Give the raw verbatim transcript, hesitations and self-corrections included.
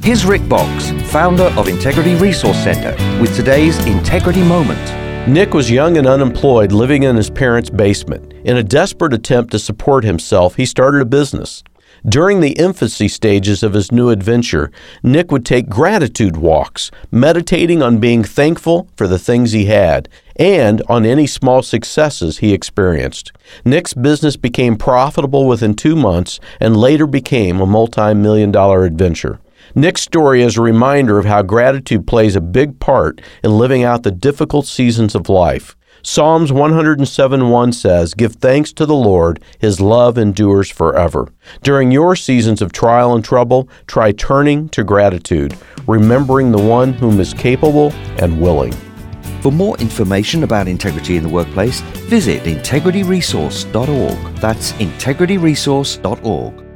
Here's Rick Box, founder of Integrity Resource Center, with today's Integrity Moment. Nick was young and unemployed, living in his parents' basement. In a desperate attempt to support himself, he started a business. During the infancy stages of his new adventure, Nick would take gratitude walks, meditating on being thankful for the things he had and on any small successes he experienced. Nick's business became profitable within two months and later became a multi-million dollar adventure. Nick's story is a reminder of how gratitude plays a big part in living out the difficult seasons of life. Psalms one oh seven one says, "Give thanks to the Lord, His love endures forever." During your seasons of trial and trouble, try turning to gratitude, remembering the one whom is capable and willing. For more information about integrity in the workplace, visit integrity resource dot org. That's integrity resource dot org.